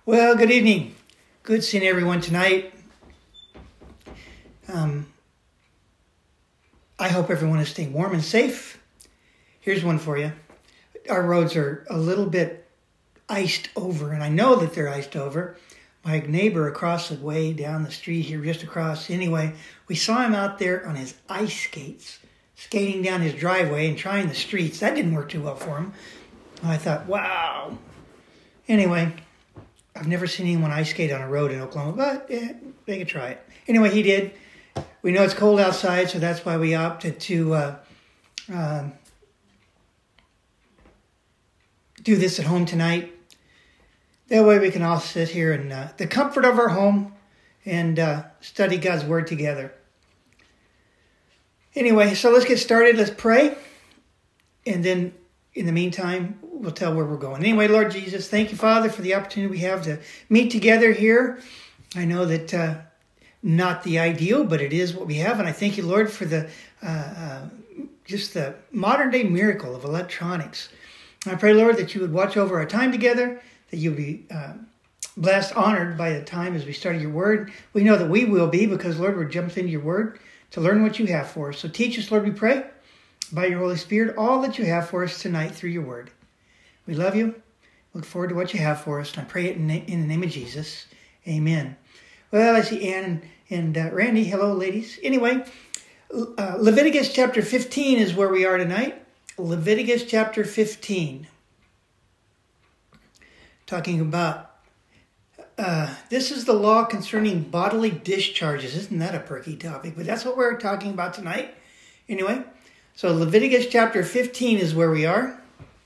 Well, good evening. Good seeing everyone tonight. I hope everyone is staying warm and safe. Here's one for you. Our roads are a little bit iced over, and I know that they're iced over. My neighbor across the way down the street here, just across, anyway, we saw him out there on his ice skates, skating down his driveway and trying the streets. That didn't work too well for him. I thought, wow. Anyway, I've never seen anyone ice skate on a road in Oklahoma, but they could try it. Anyway, he did. We know it's cold outside, so that's why we opted to do this at home tonight. That way we can all sit here in the comfort of our home and study God's Word together. Anyway, so let's get started. Let's pray. And then in the meantime, we'll tell where we're going. Anyway, Lord Jesus, thank you, Father, for the opportunity we have to meet together here. I know that not the ideal, but it is what we have. And I thank you, Lord, for the just the modern day miracle of electronics. I pray, Lord, that you would watch over our time together, that you'll be blessed, honored by the time as we study your word. We know that we will be because, Lord, we're jumping into your word to learn what you have for us. So teach us, Lord, we pray, by your Holy Spirit, all that you have for us tonight through your word. We love you. Look forward to what you have for us. And I pray it in the name of Jesus. Amen. Well, I see Ann and Randy. Hello, ladies. Anyway, Leviticus chapter 15 is where we are tonight. Leviticus chapter 15. Talking about, this is the law concerning bodily discharges. Isn't that a perky topic? But that's what we're talking about tonight. Anyway, so Leviticus chapter 15 is where we are.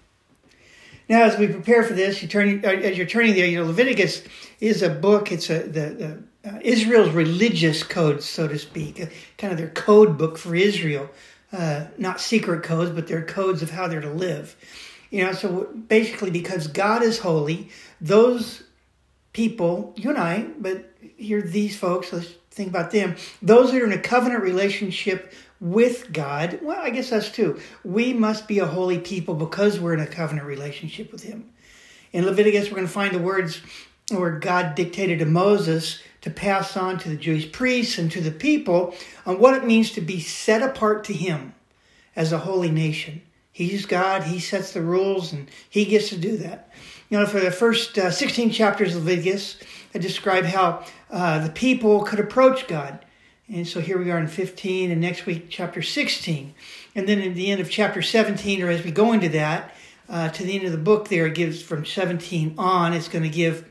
Now, as we prepare for this, as you're turning there, Leviticus is a book. It's Israel's religious code, so to speak, kind of their code book for Israel. Not secret codes, but they're codes of how they're to live. So basically, because God is holy, those people, you and I, but here these folks, let's think about them. Those that are in a covenant relationship with God, well, I guess that's too. We must be a holy people because we're in a covenant relationship with him. In Leviticus, we're going to find the words where God dictated to Moses to pass on to the Jewish priests and to the people on what it means to be set apart to him as a holy nation. He's God, he sets the rules, and he gets to do that. For the first 16 chapters of Leviticus, I describe how the people could approach God. And so here we are in 15, and next week, chapter 16. And then at the end of chapter 17, or as we go into that, to the end of the book there, it gives from 17 on, it's going to give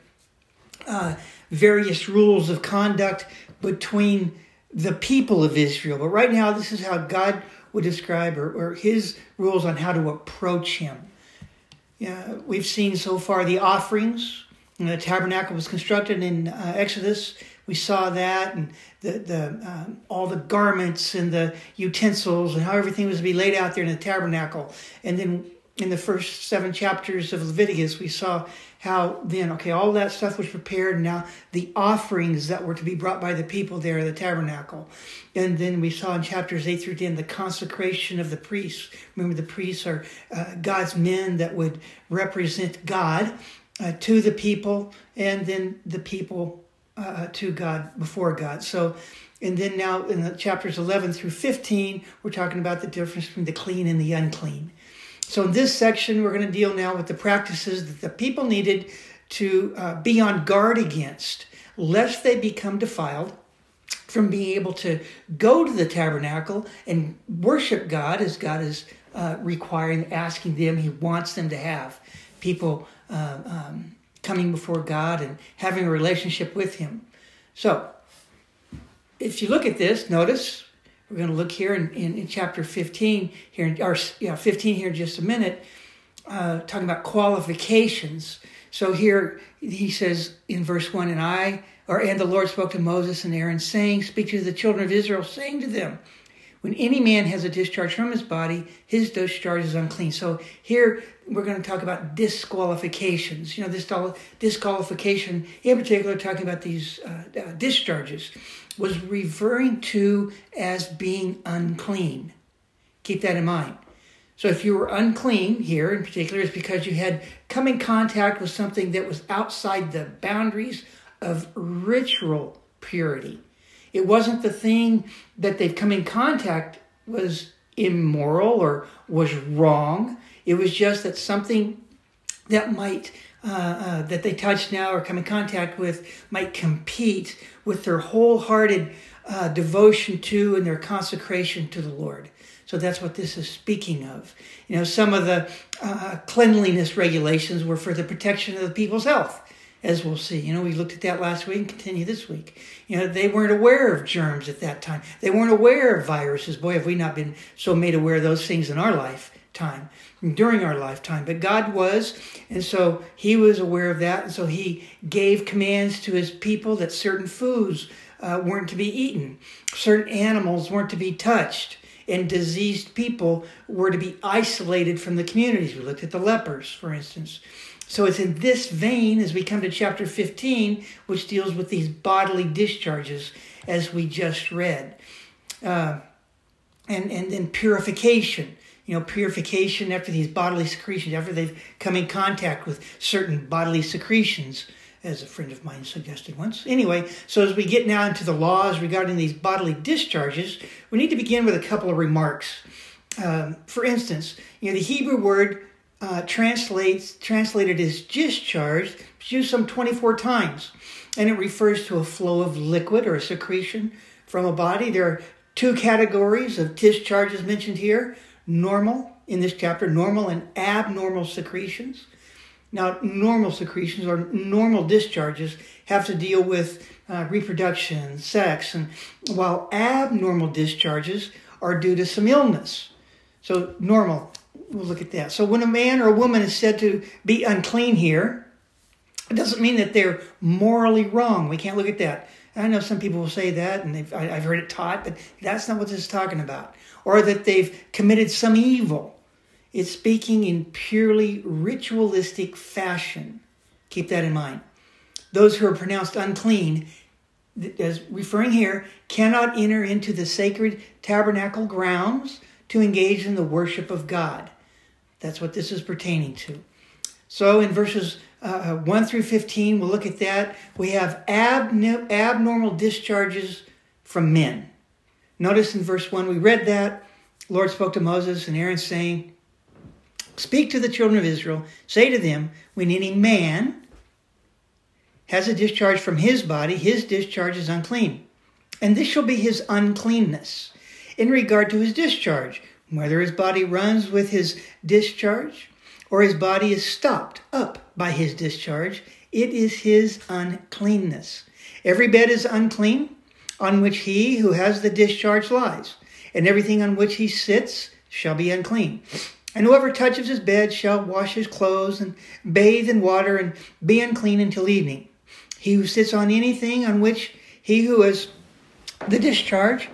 various rules of conduct between the people of Israel. But right now, this is how God would describe, or his rules on how to approach him. We've seen so far the offerings. The tabernacle was constructed in Exodus. We saw that, and the all the garments and the utensils and how everything was to be laid out there in the tabernacle. And then in the first 7 chapters of Leviticus, we saw how then, all that stuff was prepared, and now the offerings that were to be brought by the people there in the tabernacle. And then we saw in chapters 8 through 10 the consecration of the priests. Remember, the priests are God's men that would represent God to the people, and then the people to God, before God. So, and then now in the chapters 11 through 15, we're talking about the difference between the clean and the unclean. So in this section, we're going to deal now with the practices that the people needed to be on guard against, lest they become defiled from being able to go to the tabernacle and worship God as God is requiring, asking them, he wants them to have. People coming before God and having a relationship with him. So, if you look at this, notice, we're going to look here in chapter 15, 15 here in just a minute, talking about qualifications. So here he says in verse 1, and the Lord spoke to Moses and Aaron, saying, speak to the children of Israel, saying to them, when any man has a discharge from his body, his discharge is unclean. So here we're going to talk about disqualifications. This disqualification, in particular, talking about these discharges, was referring to as being unclean. Keep that in mind. So if you were unclean here in particular, it's because you had come in contact with something that was outside the boundaries of ritual purity. It wasn't the thing that they've come in contact was immoral or was wrong. It was just that something that might that they touch now or come in contact with might compete with their wholehearted devotion to and their consecration to the Lord. So that's what this is speaking of. Some of the cleanliness regulations were for the protection of the people's health, as we'll see. We looked at that last week and continue this week. They weren't aware of germs at that time. They weren't aware of viruses. Boy, have we not been so made aware of those things in our lifetime, during our lifetime. But God was, and so he was aware of that. And so he gave commands to his people that certain foods weren't to be eaten. Certain animals weren't to be touched. And diseased people were to be isolated from the communities. We looked at the lepers, for instance. So it's in this vein as we come to chapter 15, which deals with these bodily discharges, as we just read. And then purification. Purification after these bodily secretions, after they've come in contact with certain bodily secretions, as a friend of mine suggested once. Anyway, so as we get now into the laws regarding these bodily discharges, we need to begin with a couple of remarks. For instance, the Hebrew word translated as discharge is used some 24 times, and it refers to a flow of liquid or a secretion from a body. There are two categories of discharges mentioned here: normal, in this chapter, normal and abnormal secretions. Now, normal secretions or normal discharges have to deal with reproduction, sex, and while abnormal discharges are due to some illness. So normal, we'll look at that. So when a man or a woman is said to be unclean here, it doesn't mean that they're morally wrong. We can't look at that. I know some people will say that, and I've heard it taught, but that's not what this is talking about. Or that they've committed some evil. It's speaking in purely ritualistic fashion. Keep that in mind. Those who are pronounced unclean, as referring here, cannot enter into the sacred tabernacle grounds to engage in the worship of God. That's what this is pertaining to. So in verses 1 through 15, we'll look at that. We have abnormal discharges from men. Notice in verse 1, we read that. The Lord spoke to Moses and Aaron, saying, "Speak to the children of Israel, say to them, when any man has a discharge from his body, his discharge is unclean. And this shall be his uncleanness in regard to his discharge, whether his body runs with his discharge or his body is stopped up by his discharge, it is his uncleanness. Every bed is unclean on which he who has the discharge lies, and everything on which he sits shall be unclean. And whoever touches his bed shall wash his clothes and bathe in water and be unclean until evening. He who sits on anything on which he who has the discharge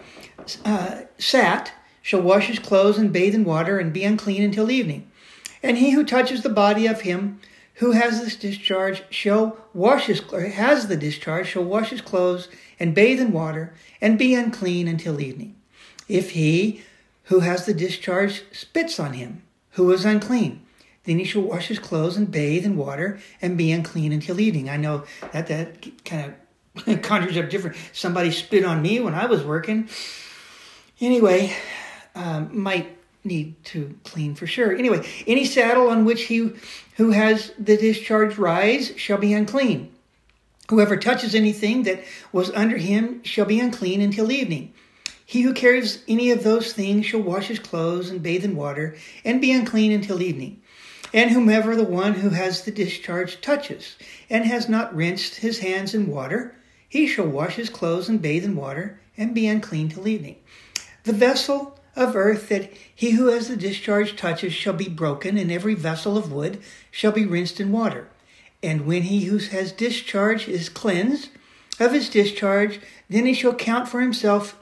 sat shall wash his clothes and bathe in water and be unclean until evening. And he who touches the body of him who has this discharge shall wash his clothes and bathe in water and be unclean until evening. If he who has the discharge spits on him who is unclean, then he shall wash his clothes and bathe in water and be unclean until evening." I know that kind of conjures up different. Somebody spit on me when I was working. Anyway, might need to clean for sure. Anyway, any saddle on which he who has the discharge rides shall be unclean. Whoever touches anything that was under him shall be unclean until evening. He who carries any of those things shall wash his clothes and bathe in water and be unclean until evening. And whomever the one who has the discharge touches and has not rinsed his hands in water, he shall wash his clothes and bathe in water and be unclean till evening. The vessel of earth that he who has the discharge touches shall be broken, and every vessel of wood shall be rinsed in water. And when he who has discharge is cleansed of his discharge, then he shall count for himself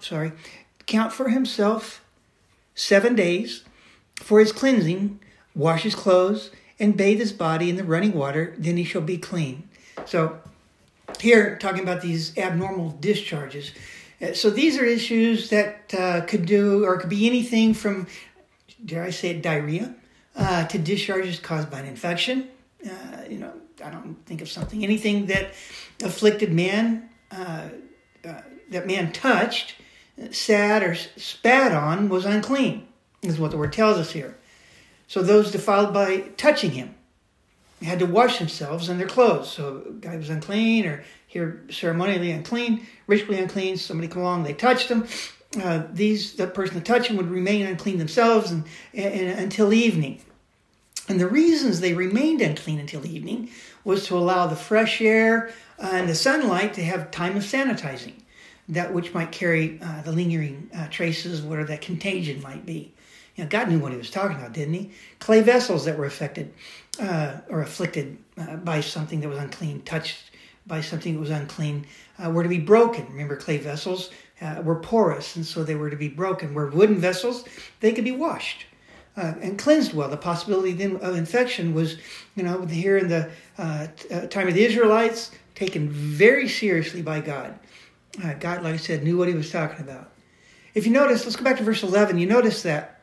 7 days for his cleansing, wash his clothes, and bathe his body in the running water, then he shall be clean. So here, talking about these abnormal discharges. So these are issues that could be anything from dare I say it, diarrhea, to discharges caused by an infection. I don't think of anything that afflicted man, that man touched, sat, or spat on was unclean, is what the word tells us here. So those defiled by touching him had to wash themselves and their clothes. So a guy was unclean, or here ceremonially unclean, ritually unclean. Somebody come along, they touched him. The person that touched him would remain unclean themselves and until evening. And the reasons they remained unclean until evening was to allow the fresh air and the sunlight to have time of sanitizing, that which might carry the lingering traces, whatever that contagion might be. God knew what he was talking about, didn't he? Clay vessels that were afflicted by something that was unclean, touched by something that was unclean, were to be broken. Remember, clay vessels were porous, and so they were to be broken. Where wooden vessels, they could be washed and cleansed well. The possibility then of infection was, here in the time of the Israelites, taken very seriously by God. God, like I said, knew what he was talking about. If you notice, let's go back to verse 11. You notice that,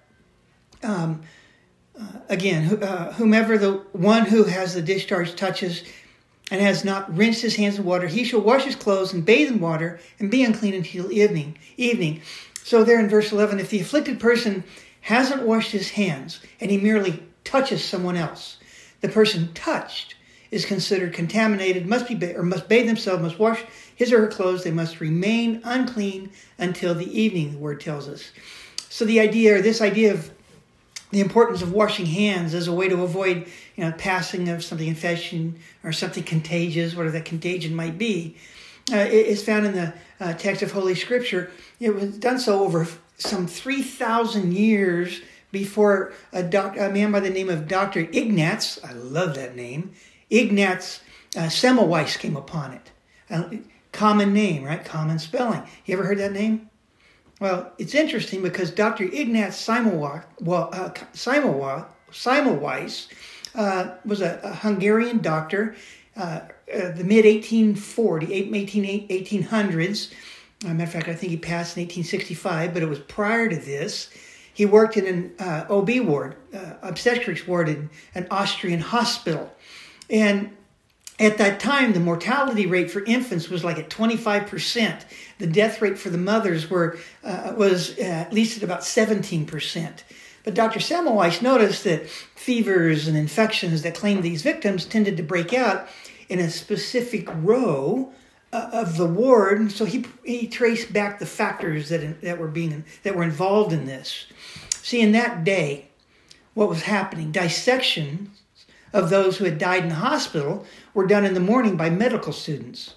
whomever the one who has the discharge touches and has not rinsed his hands in water, he shall wash his clothes and bathe in water and be unclean until evening. So there in verse 11, if the afflicted person hasn't washed his hands and he merely touches someone else, the person touched is considered contaminated, must bathe themselves, must wash his or her clothes. They must remain unclean until the evening, the word tells us. So this idea of the importance of washing hands as a way to avoid, passing of something infection or something contagious, whatever that contagion might be, is found in the text of Holy Scripture. It was done so over some 3,000 years before a man by the name of Dr. Ignaz, I love that name, Ignaz Semmelweis came upon it. Common name, right? Common spelling. You ever heard that name? Well, it's interesting because Dr. Ignaz Semmelweis was a Hungarian doctor, the mid-1800s. Matter of fact, I think he passed in 1865, but it was prior to this. He worked in an OB ward, obstetrics ward in an Austrian hospital. And at that time, the mortality rate for infants was like at 25%. The death rate for the mothers was at least at about 17%. But Dr. Semmelweis noticed that fevers and infections that claimed these victims tended to break out in a specific row of the ward. And so he traced back the factors that were involved in this. See, in that day, what was happening? Dissections of those who had died in the hospital were done in the morning by medical students.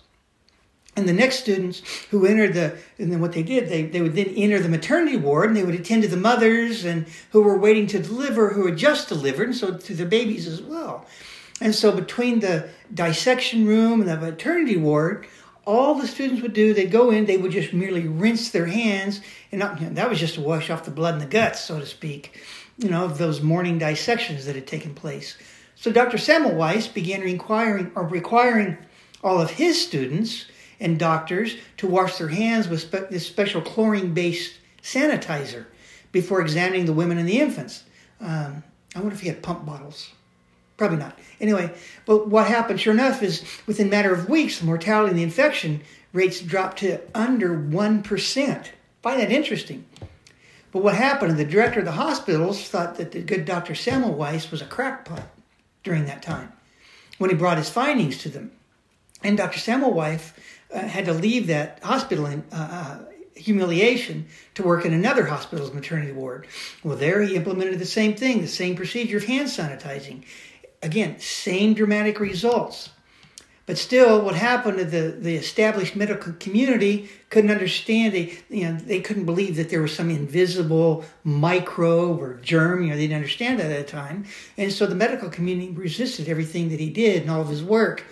And the next students who entered and then what they did, they would then enter the maternity ward and they would attend to the mothers and who were waiting to deliver, who had just delivered, and so to the babies as well. And so between the dissection room and the maternity ward, all the students would do, they'd go in, they would just merely rinse their hands, and that was just to wash off the blood in the guts, so to speak, of those morning dissections that had taken place. So Dr. Semmelweis began requiring all of his students and doctors to wash their hands with this special chlorine-based sanitizer before examining the women and the infants. I wonder if he had pump bottles. Probably not. Anyway, but what happened, sure enough, is within a matter of weeks, the mortality and the infection rates dropped to under 1%. Find that interesting. But what happened, the director of the hospitals thought that the good Dr. Semmelweis was a crackpot during that time when he brought his findings to them. And Dr. Semmelweis had to leave that hospital in humiliation to work in another hospital's maternity ward. Well, there he implemented the same thing, the same procedure of hand sanitizing. Again, same dramatic results. But still, what happened to the established medical community couldn't understand. They couldn't believe that there was some invisible microbe or germ. They didn't understand that at the time. And so the medical community resisted everything that he did and all of his work,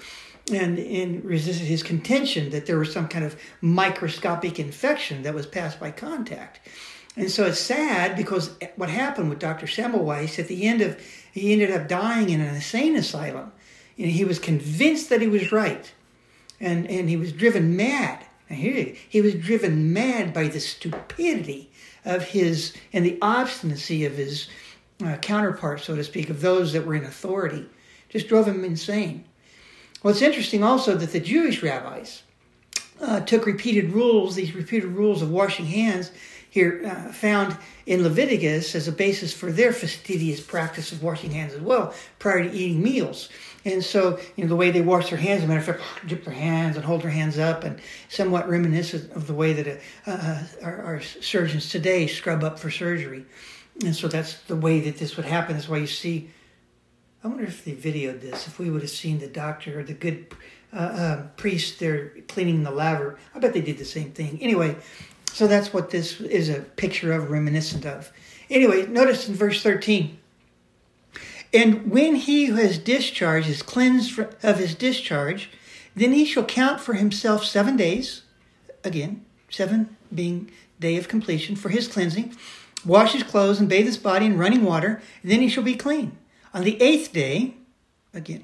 and resisted his contention that there was some kind of microscopic infection that was passed by contact. And so it's sad because what happened with Dr. Semmelweis, at the end he ended up dying in an insane asylum. He was convinced that he was right, and he was driven mad And here he was driven mad by the stupidity of his and the obstinacy of his counterparts, so to speak, of those that were in authority. Just drove him insane. Well, it's interesting also that the Jewish rabbis took these repeated rules of washing hands here found in Leviticus as a basis for their fastidious practice of washing hands as well prior to eating meals. And so, the way they wash their hands, as a matter of fact, dip their hands and hold their hands up, and somewhat reminiscent of the way that our surgeons today scrub up for surgery. And so that's the way that this would happen. That's why you see, I wonder if they videoed this, if we would have seen the doctor or the good priest there cleaning the laver. I bet they did the same thing. Anyway, so that's what this is a picture of, reminiscent of. Anyway, notice in verse 13. And when he who has discharged is cleansed of his discharge, then he shall count for himself 7 days, again, 7 being day of completion, for his cleansing, wash his clothes and bathe his body in running water, and then he shall be clean. On the 8th day, again,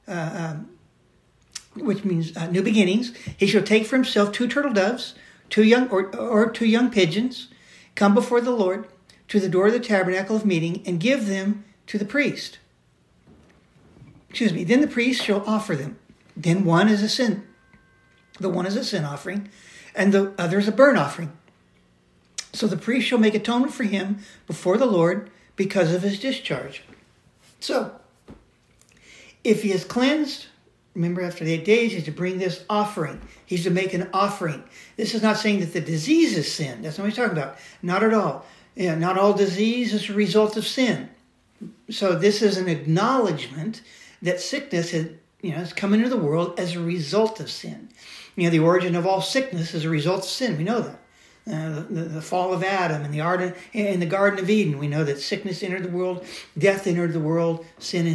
which means new beginnings, he shall take for himself 2 turtle doves, 2 young pigeons, come before the Lord to the door of the tabernacle of meeting, and give them to the priest. Then the priest shall offer them. Then one is a sin. The one is a sin offering, and the other is a burnt offering. So the priest shall make atonement for him before the Lord because of his discharge. So, if he is cleansed, remember after the 8 days, he's to bring this offering. He's to make an offering. This is not saying that the disease is sin. That's not what he's talking about. Not at all. Not all disease is a result of sin. So this is an acknowledgement that sickness has come into the world as a result of sin. The origin of all sickness is a result of sin. We know that. The fall of Adam in the Garden of Eden, we know that sickness entered the world, death entered the world,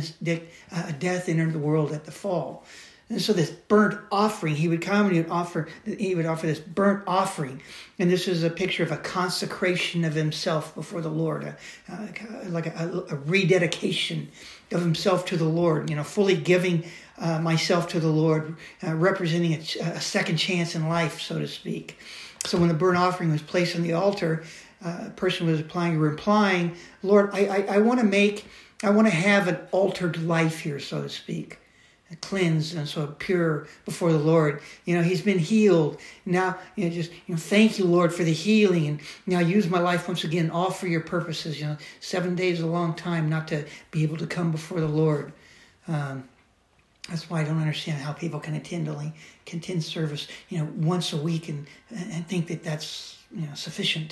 death entered the world at the fall. And so this burnt offering, he would come and he would offer this burnt offering. And this is a picture of a consecration of himself before the Lord, like a rededication of himself to the Lord, fully giving myself to the Lord, representing a second chance in life, so to speak. So when the burnt offering was placed on the altar, a person was implying, Lord, I want to have an altered life here, so to speak. Cleansed and so pure before the Lord. He's been healed. Now, thank you, Lord, for the healing. And now use my life once again, all for your purposes. 7 days is a long time not to be able to come before the Lord. That's why I don't understand how people can attend service, once a week and think that that's, sufficient.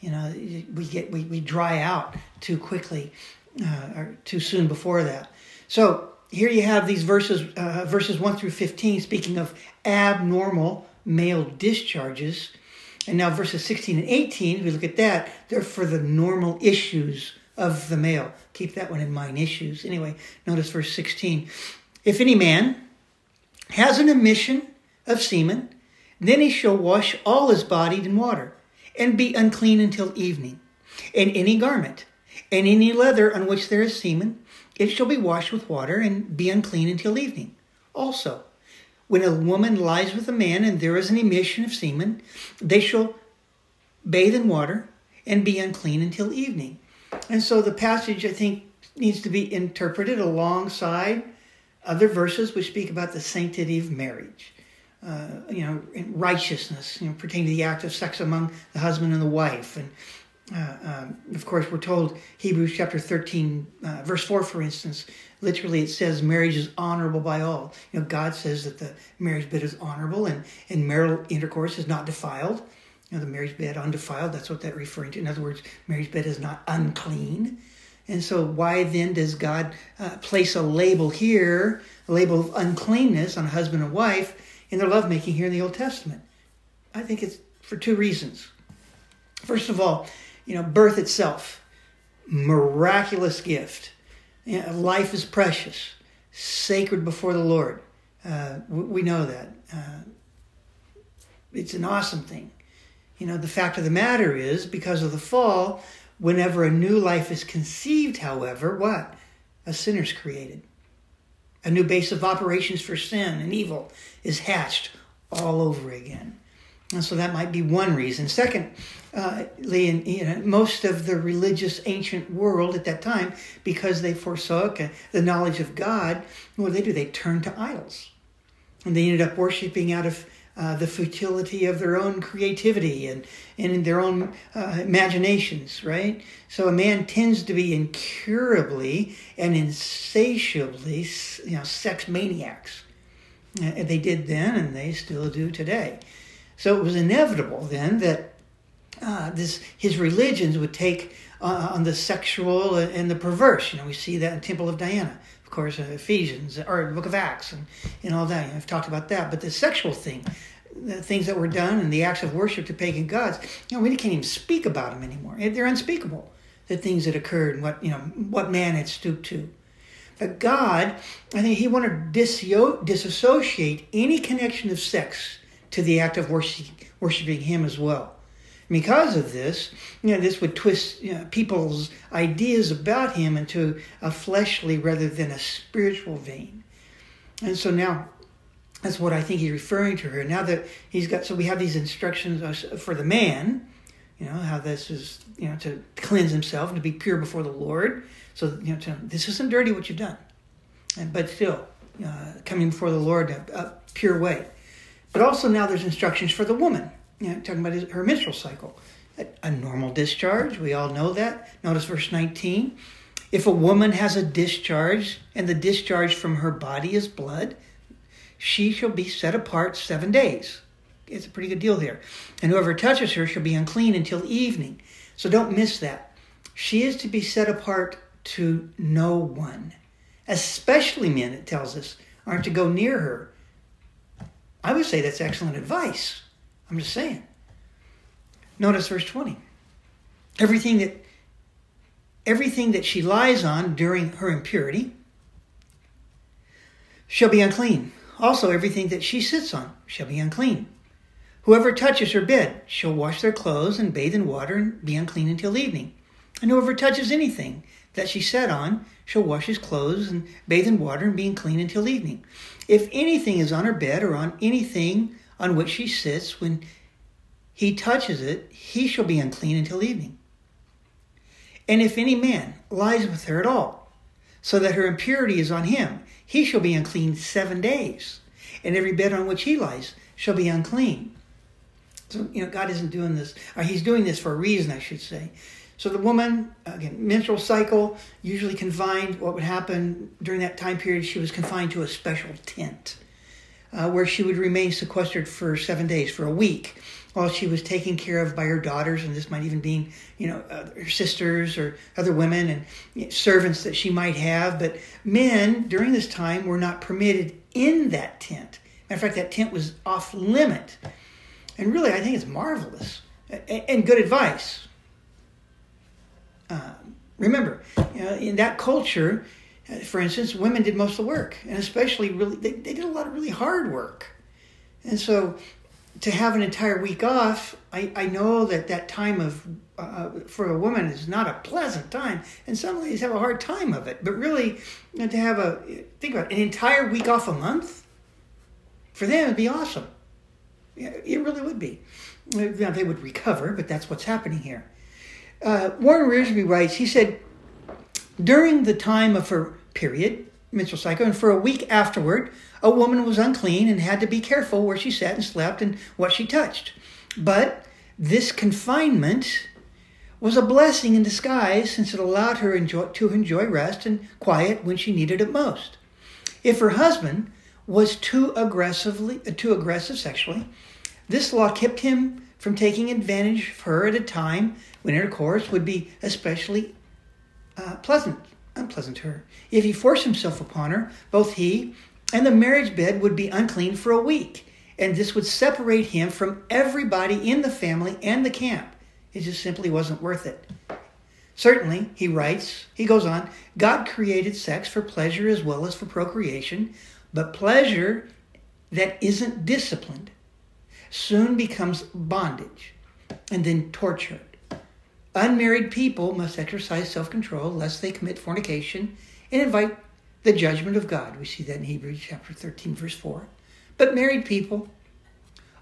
We dry out too quickly or too soon before that. So, here you have these verses 1 through 15, speaking of abnormal male discharges. And now verses 16 and 18, if we look at that, they're for the normal issues of the male. Keep that one in mind, issues. Anyway, notice verse 16. If any man has an emission of semen, then he shall wash all his body in water, and be unclean until evening. And any garment, and any leather on which there is semen, it shall be washed with water and be unclean until evening. Also, when a woman lies with a man and there is an emission of semen, they shall bathe in water and be unclean until evening. And so the passage, I think, needs to be interpreted alongside other verses which speak about the sanctity of marriage. And righteousness, pertaining to the act of sex among the husband and the wife. And of course, we're told Hebrews chapter 13, verse 4, for instance, literally it says marriage is honorable by all. God says that the marriage bed is honorable and marital intercourse is not defiled. The marriage bed undefiled, that's what that's referring to. In other words, marriage bed is not unclean. And so why then does God place a label here, a label of uncleanness on husband and wife in their lovemaking here in the Old Testament? I think it's for 2 reasons. First of all, birth itself, miraculous gift. Life is precious, sacred before the Lord. We know that. It's an awesome thing. The fact of the matter is, because of the fall, whenever a new life is conceived, however, what? A sinner's created. A new base of operations for sin and evil is hatched all over again. And so that might be one reason. Secondly, most of the religious ancient world at that time, because they forsook the knowledge of God, what do? They turned to idols. And they ended up worshiping out of the futility of their own creativity and in their own imaginations, right? So a man tends to be incurably and insatiably, sex maniacs. They did then, and they still do today. So it was inevitable then that his religions would take on the sexual and the perverse. We see that in Temple of Diana. Of course, Ephesians, or the book of Acts, and all that. I've talked about that. But the sexual thing, the things that were done and the acts of worship to pagan gods, we can't even speak about them anymore. They're unspeakable, the things that occurred and what man had stooped to. But God, I think he wanted to disassociate any connection of sex to the act of worshiping him as well. Because of this, this would twist people's ideas about him into a fleshly rather than a spiritual vein. And so now, that's what I think he's referring to here. Now that so we have these instructions for the man, how this is, to cleanse himself and to be pure before the Lord. So, this isn't dirty what you've done, but still coming before the Lord a pure way. But also now there's instructions for the woman, talking about her menstrual cycle. A normal discharge, we all know that. Notice verse 19. If a woman has a discharge, and the discharge from her body is blood, she shall be set apart 7 days. It's a pretty good deal here. And whoever touches her shall be unclean until evening. So don't miss that. She is to be set apart to no one. Especially men, it tells us, aren't to go near her. I would say that's excellent advice. I'm just saying. Notice verse 20. Everything that she lies on during her impurity shall be unclean. Also, everything that she sits on shall be unclean. Whoever touches her bed shall wash their clothes and bathe in water and be unclean until evening. And whoever touches anything that she sat on shall wash his clothes and bathe in water and be unclean until evening. If anything is on her bed or on anything on which she sits, when he touches it, he shall be unclean until evening. And if any man lies with her at all, so that her impurity is on him, he shall be unclean 7 days. And every bed on which he lies shall be unclean. So, God isn't doing this, or he's doing this for a reason, I should say. So the woman, again, menstrual cycle, usually confined. What would happen during that time period, she was confined to a special tent where she would remain sequestered for 7 days, for a week, while she was taken care of by her daughters, and this might even be, her sisters or other women and servants that she might have. But men, during this time, were not permitted in that tent. Matter of fact, that tent was off limit. And really, I think it's marvelous and good advice. Remember, in that culture, for instance, women did most of the work, and especially they did a lot of really hard work. And so to have an entire week off, I know that time of for a woman is not a pleasant time, and some ladies have a hard time of it. But really, to have think about it, an entire week off a month, for them it'd be awesome. Yeah, it really would be. Now, they would recover, but that's what's happening here. Warren Wiersbe writes, he said, during the time of her period, menstrual cycle, and for a week afterward, a woman was unclean and had to be careful where she sat and slept and what she touched. But this confinement was a blessing in disguise, since it allowed her to enjoy rest and quiet when she needed it most. If her husband was too aggressive sexually, this law kept him from taking advantage of her at a time when intercourse would be especially unpleasant to her. If he forced himself upon her, both he and the marriage bed would be unclean for a week, and this would separate him from everybody in the family and the camp. It just simply wasn't worth it. Certainly, he goes on, God created sex for pleasure as well as for procreation, but pleasure that isn't disciplined soon becomes bondage and then torture. Unmarried people must exercise self-control lest they commit fornication and invite the judgment of God. We see that in Hebrews chapter 13, verse 4. But married people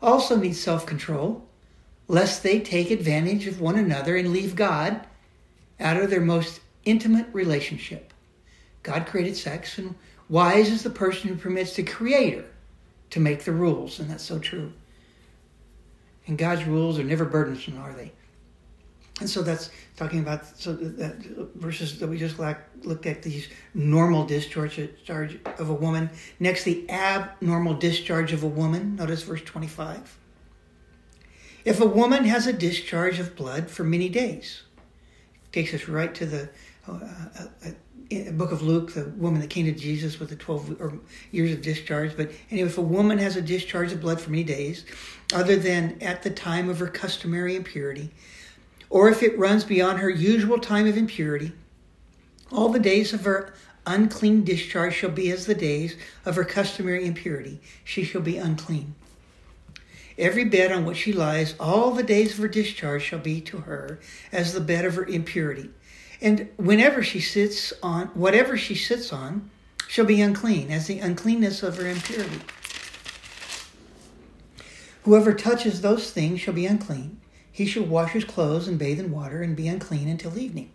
also need self-control, lest they take advantage of one another and leave God out of their most intimate relationship. God created sex, and wise is the person who permits the Creator to make the rules, and that's so true. And God's rules are never burdensome, are they? And so that's talking about that verses that we just looked at, these normal discharge of a woman. Next, the abnormal discharge of a woman. Notice verse 25. If a woman has a discharge of blood for many days, takes us right to the book of Luke, the woman that came to Jesus with the 12 years of discharge. But anyway, if a woman has a discharge of blood for many days, other than at the time of her customary impurity, or if it runs beyond her usual time of impurity, all the days of her unclean discharge shall be as the days of her customary impurity. She shall be unclean. Every bed on which she lies, all the days of her discharge shall be to her as the bed of her impurity. And whatever she sits on shall be unclean, as the uncleanness of her impurity. Whoever touches those things shall be unclean. He shall wash his clothes and bathe in water and be unclean until evening.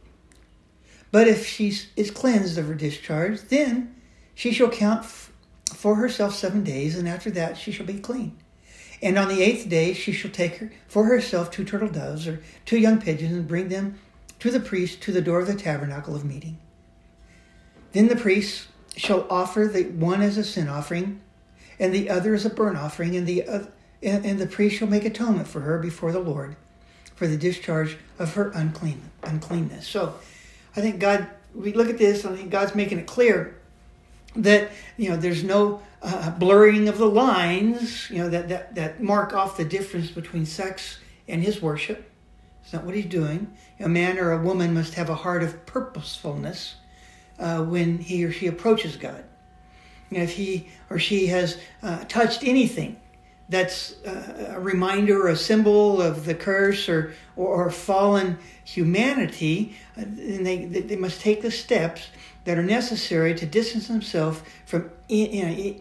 But if she is cleansed of her discharge, then she shall count for herself 7 days, and after that she shall be clean. And on the 8th day she shall take for herself 2 turtle doves or 2 young pigeons and bring them to the priest to the door of the tabernacle of meeting. Then the priest shall offer the one as a sin offering and the other as a burnt offering, and the priest shall make atonement for her before the Lord for the discharge of her uncleanness. So I think we look at this, and I think God's making it clear that, there's no blurring of the lines, that mark off the difference between sex and his worship. It's not what he's doing. A man or a woman must have a heart of purposefulness when he or she approaches God. If he or she has touched anything that's a reminder or a symbol of the curse or fallen humanity, then they must take the steps that are necessary to distance themselves from it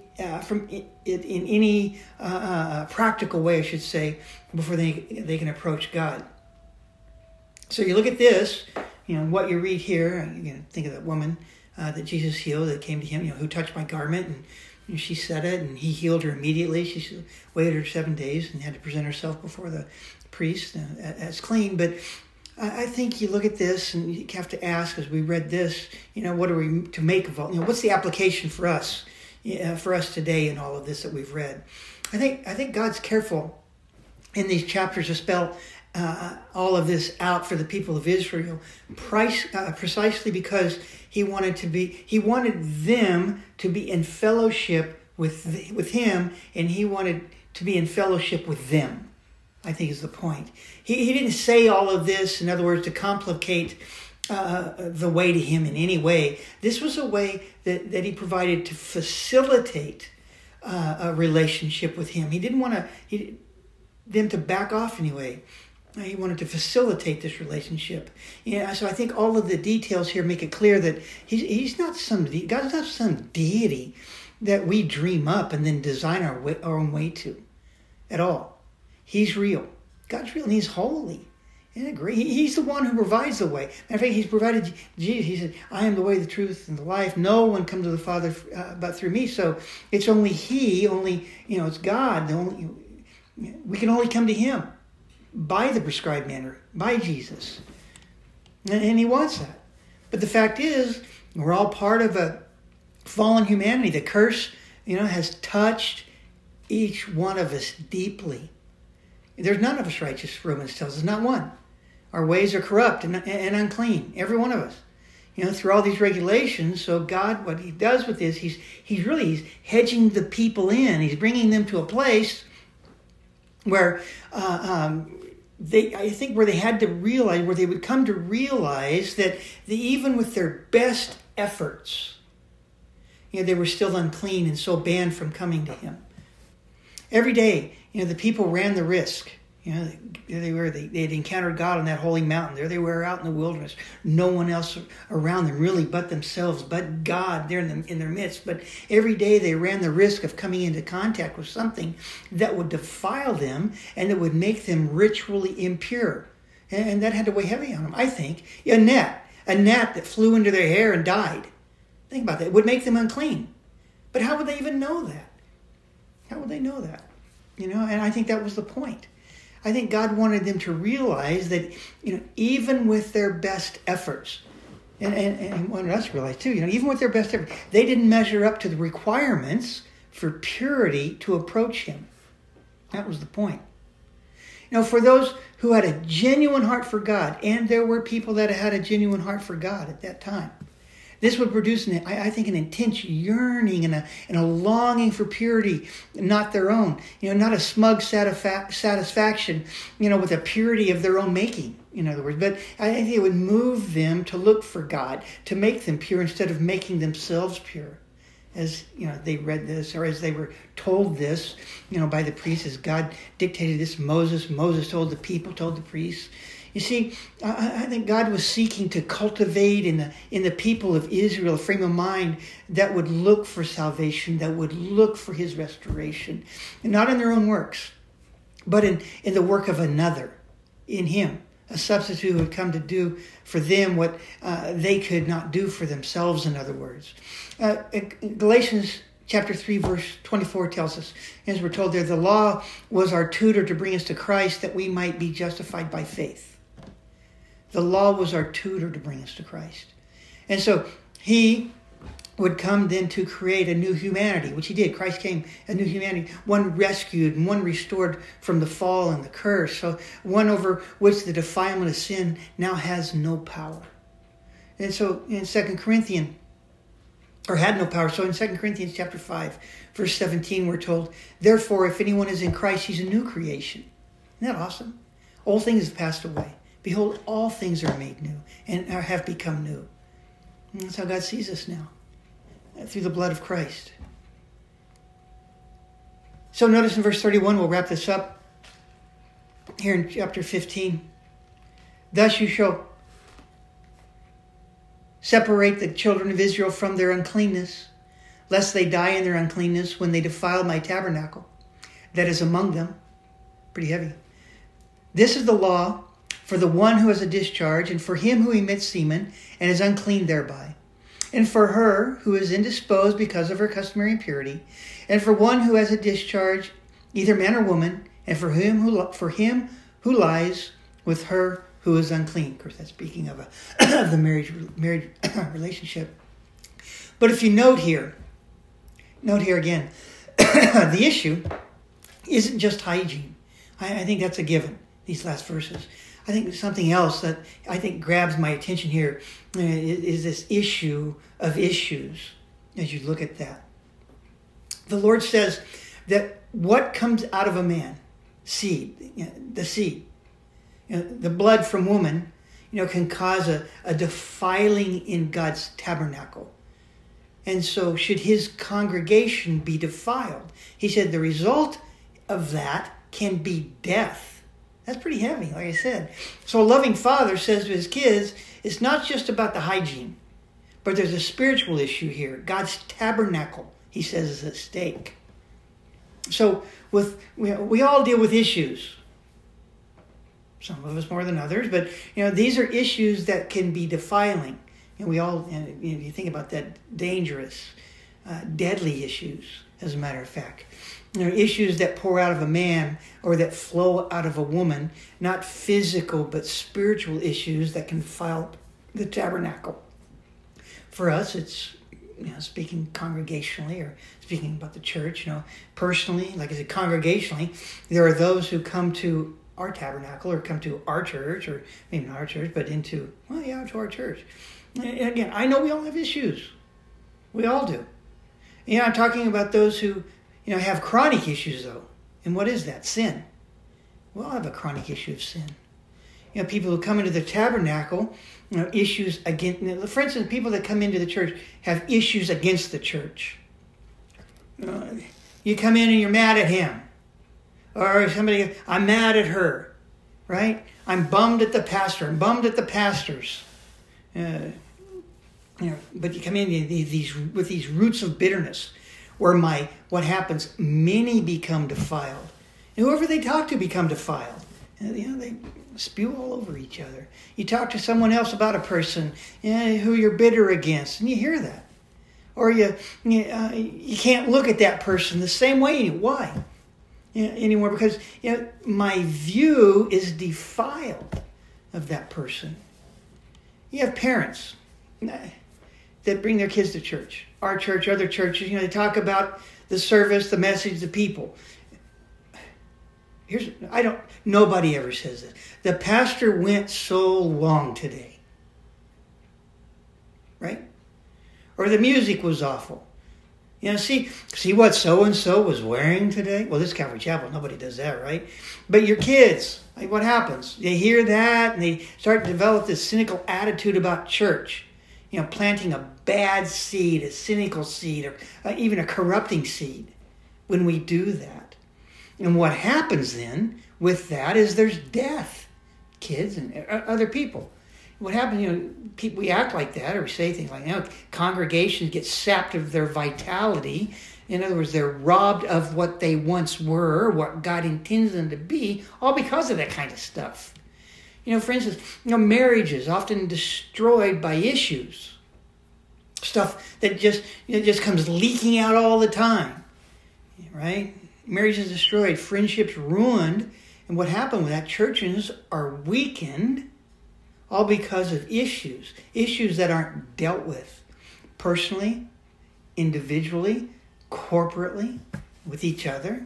in any practical way, I should say, before they can approach God. So you look at this, what you read here. You think of that woman that Jesus healed, that came to him, who touched my garment, and she said it, and he healed her immediately. She waited her 7 days and had to present herself before the priest as clean. But I think you look at this and you have to ask, as we read this, what are we to make of all? What's the application for us today in all of this that we've read? I think God's careful in these chapters to spell all of this out for the people of Israel, precisely because he wanted them to be in fellowship with him, and he wanted to be in fellowship with them, I think is the point. He didn't say all of this, in other words, to complicate the way to him in any way. This was a way that he provided to facilitate a relationship with him. He didn't want them to back off anyway. He wanted to facilitate this relationship. So I think all of the details here make it clear that God's not some deity that we dream up and then design our own way to at all. He's real. God's real, and he's holy. He's the one who provides the way. Matter of fact, he's provided Jesus. He said, I am the way, the truth, and the life. No one comes to the Father but through me. So it's only it's God. We can only come to him by the prescribed manner, by Jesus. And he wants that. But the fact is, we're all part of a fallen humanity. The curse, has touched each one of us deeply. There's none of us righteous, Romans tells us, not one. Our ways are corrupt and unclean, every one of us. Through all these regulations, so God, what he does with this, he's hedging the people in. He's bringing them to a place where where they would come to realize that even with their best efforts, they were still unclean and so banned from coming to him. Every day, the people ran the risk. You know, there they were. They had encountered God on that holy mountain. There they were out in the wilderness. No one else around them really but themselves, but God there in their midst. But every day they ran the risk of coming into contact with something that would defile them and that would make them ritually impure. And that had to weigh heavy on them, I think. A gnat that flew into their hair and died. Think about that. It would make them unclean. But how would they even know that? How would they know that? You know, and I think that was the point. I think God wanted them to realize that, you know, even with their best efforts, and He wanted us to realize too, you know, even with their best efforts, they didn't measure up to the requirements for purity to approach Him. That was the point. You know, for those who had a genuine heart for God, and there were people that had a genuine heart for God at that time, this would produce, I think, an intense yearning and a longing for purity, not their own. You know, not a smug satisfaction, you know, with the purity of their own making, in other words. But I think it would move them to look for God, to make them pure instead of making themselves pure. As, you know, they read this, or as they were told this, you know, by the priests, as God dictated this to Moses. Moses told the people, told the priests. You see, I think God was seeking to cultivate in the people of Israel a frame of mind that would look for salvation, that would look for His restoration, and not in their own works, but in the work of another, in Him, a substitute who would come to do for them what they could not do for themselves, in other words. Galatians chapter 3, verse 24 tells us, as we're told there, the law was our tutor to bring us to Christ that we might be justified by faith. The law was our tutor to bring us to Christ. And so He would come then to create a new humanity, which He did. Christ came, a new humanity, one rescued and one restored from the fall and the curse. So one over which the defilement of sin now has no power. And so in 2 Corinthians, or had no power. So in 2 Corinthians chapter 5, verse 17, we're told, therefore, if anyone is in Christ, he's a new creation. Isn't that awesome? Old things have passed away. Behold, all things are made new and have become new. And that's how God sees us now, through the blood of Christ. So notice in verse 31, we'll wrap this up here in chapter 15. Thus you shall separate the children of Israel from their uncleanness, lest they die in their uncleanness when they defile my tabernacle that is among them. Pretty heavy. This is the law for the one who has a discharge, and for him who emits semen, and is unclean thereby, and for her who is indisposed because of her customary impurity, and for one who has a discharge, either man or woman, and for him who lies with her who is unclean. Of course, that's speaking of the marriage relationship. But if you note here again, the issue isn't just hygiene. I think that's a given, these last verses. I think something else that I think grabs my attention here is this issue of issues as you look at that. The Lord says that what comes out of a man, seed, the seed, the blood from woman, can cause a defiling in God's tabernacle. And so should His congregation be defiled? He said the result of that can be death. That's pretty heavy, like I said. So a loving father says to his kids, it's not just about the hygiene, but there's a spiritual issue here. God's tabernacle, he says, is at stake. So we all deal with issues. Some of us more than others, but these are issues that can be defiling. And we all, you think about that, dangerous, deadly issues, as a matter of fact. Issues that pour out of a man or that flow out of a woman, not physical but spiritual issues that can defile the tabernacle. For us, it's speaking congregationally or speaking about the church. Personally, like I said, congregationally, there are those who come to our tabernacle or come to our church, or maybe not our church, but to our church. And again, I know we all have issues. We all do. I'm talking about those who have chronic issues, though. And what is that? Sin. We all have a chronic issue of sin. People who come into the tabernacle, issues against, for instance, people that come into the church have issues against the church. You come in and you're mad at him. Or somebody, I'm mad at her, right? I'm bummed at the pastor. I'm bummed at the pastors. But you come in with these roots of bitterness, where what happens? Many become defiled. And whoever they talk to become defiled. They spew all over each other. You talk to someone else about a person who you're bitter against, and you hear that. Or you can't look at that person the same way. Why? Anymore, because my view is defiled of that person. You have parents that bring their kids to church. Our church, other churches, they talk about the service, the message, the people. Nobody ever says it. The pastor went so long today. Right? Or the music was awful. See what so-and-so was wearing today? Well, this is Calvary Chapel. Nobody does that, right? But your kids, what happens? They hear that and they start to develop this cynical attitude about church. Planting a bad seed, a cynical seed, or even a corrupting seed when we do that. And what happens then with that is there's death. Kids and other people. What happens, we act like that, or we say things like that. Congregations get sapped of their vitality. In other words, they're robbed of what they once were, what God intends them to be, all because of that kind of stuff. For instance, marriage is often destroyed by issues. Stuff that just comes leaking out all the time. Right? Marriage is destroyed, friendships ruined, and what happened with that? Churches are weakened. All because of issues that aren't dealt with personally, individually, corporately, with each other.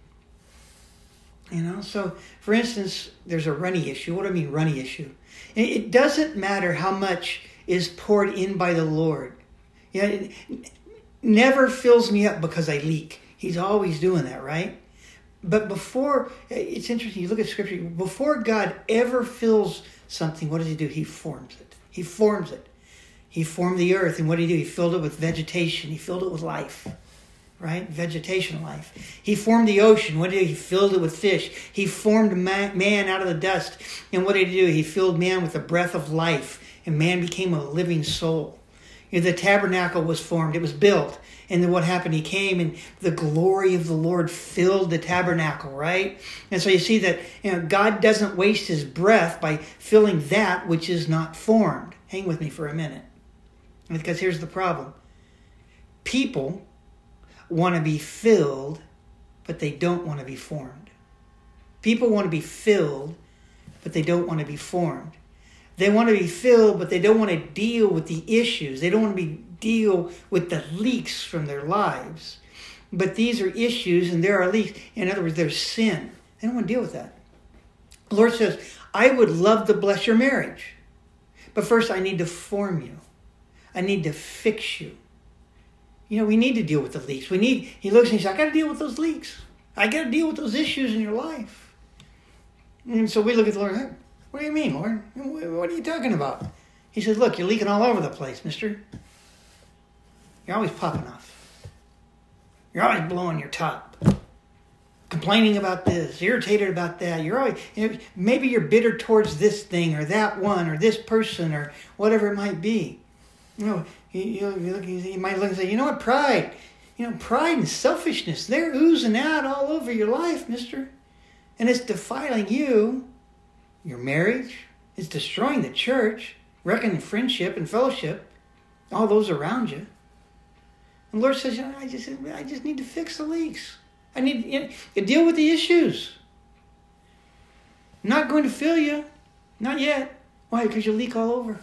So for instance, there's a runny issue. What do I mean runny issue? It doesn't matter how much is poured in by the Lord. It never fills me up because I leak. He's always doing that, right? But it's interesting, you look at Scripture, before God ever fills something, what does he do? He forms it. He forms it. He formed the earth, and what did he do? He filled it with vegetation. He filled it with life, right? Vegetation life. He formed the ocean. What did he do? He filled it with fish. He formed man out of the dust, and what did he do? He filled man with the breath of life, and man became a living soul. The tabernacle was formed. It was built. And then what happened? He came and the glory of the Lord filled the tabernacle, right? And so you see that God doesn't waste his breath by filling that which is not formed. Hang with me for a minute. Because here's the problem. People want to be filled, but they don't want to be formed. People want to be filled, but they don't want to be formed. They want to be filled, but they don't want to deal with the issues. They don't want to deal with the leaks from their lives. But these are issues and there are leaks. In other words, there's sin. They don't want to deal with that. The Lord says, I would love to bless your marriage. But first I need to form you. I need to fix you. We need to deal with the leaks. He looks and he says, I got to deal with those leaks. I got to deal with those issues in your life. And so we look at the Lord, what do you mean, Lord? What are you talking about? He says, look, you're leaking all over the place, mister. You're always popping off. You're always blowing your top. Complaining about this, irritated about that. You're always, maybe you're bitter towards this thing or that one or this person or whatever it might be. You might look and say, what, pride. Pride and selfishness, they're oozing out all over your life, mister. And it's defiling you, your marriage. It's destroying the church, wrecking friendship and fellowship, all those around you. And the Lord says, I just need to fix the leaks. I need to deal with the issues. I'm not going to fill you. Not yet. Why? Because you leak all over.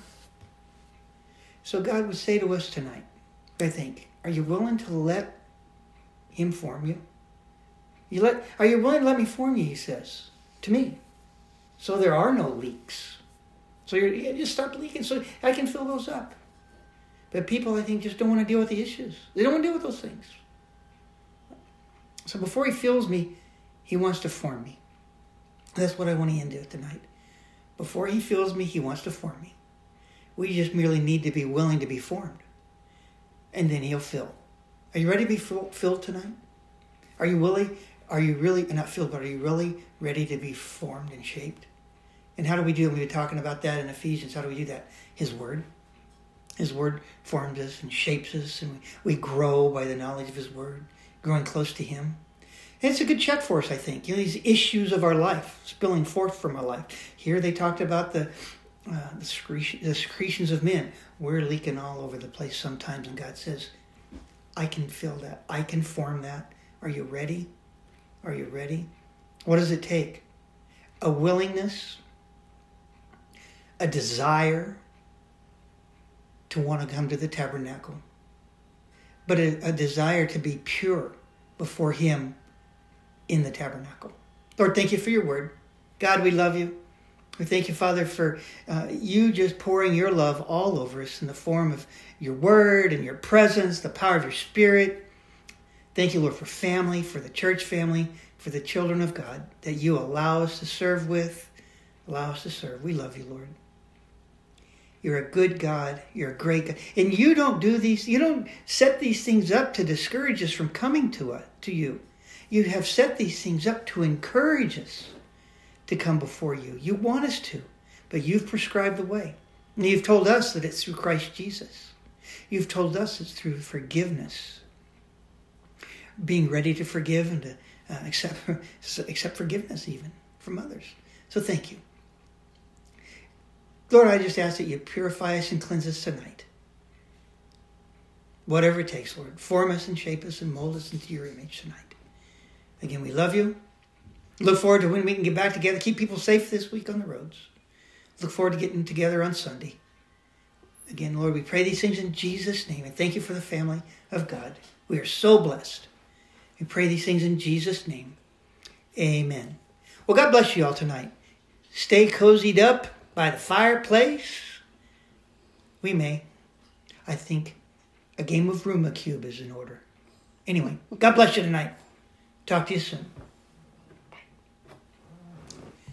So God would say to us tonight, I think, are you willing to let him form you? Are you willing to let me form you, he says, to me? So there are no leaks. So you just stop leaking so I can fill those up. But people, I think, just don't want to deal with the issues. They don't want to deal with those things. So before he fills me, he wants to form me. That's what I want to end with tonight. Before he fills me, he wants to form me. We just merely need to be willing to be formed. And then he'll fill. Are you ready to be filled tonight? Are you willing Are you really, not filled, but are you really ready to be formed and shaped? And how do we do it? We were talking about that in Ephesians. How do we do that? His Word. His Word forms us and shapes us, and we grow by the knowledge of His Word, growing close to Him. And it's a good check for us, I think. These issues of our life, spilling forth from our life. Here they talked about the secretions of men. We're leaking all over the place sometimes, and God says, I can fill that. I can form that. Are you ready? Are you ready? What does it take? A willingness, a desire to want to come to the tabernacle, but a desire to be pure before Him in the tabernacle. Lord, thank you for your word. God, we love you. We thank you, Father, for you just pouring your love all over us in the form of your word and your presence, the power of your Spirit. Thank you, Lord, for family, for the church family, for the children of God that you allow us to serve with, allow us to serve. We love you, Lord. You're a good God. You're a great God. And you don't do these, you don't set these things up to discourage us from coming to you. You have set these things up to encourage us to come before you. You want us to, but you've prescribed the way. And you've told us that it's through Christ Jesus. You've told us it's through forgiveness. Being ready to forgive and to accept forgiveness even from others. So thank you. Lord, I just ask that you purify us and cleanse us tonight. Whatever it takes, Lord. Form us and shape us and mold us into your image tonight. Again, we love you. Look forward to when we can get back together. Keep people safe this week on the roads. Look forward to getting together on Sunday. Again, Lord, we pray these things in Jesus' name. And thank you for the family of God. We are so blessed. We pray these things in Jesus' name. Amen. Well, God bless you all tonight. Stay cozied up by the fireplace. We may. I think a game of Rubik's Cube is in order. Anyway, God bless you tonight. Talk to you soon.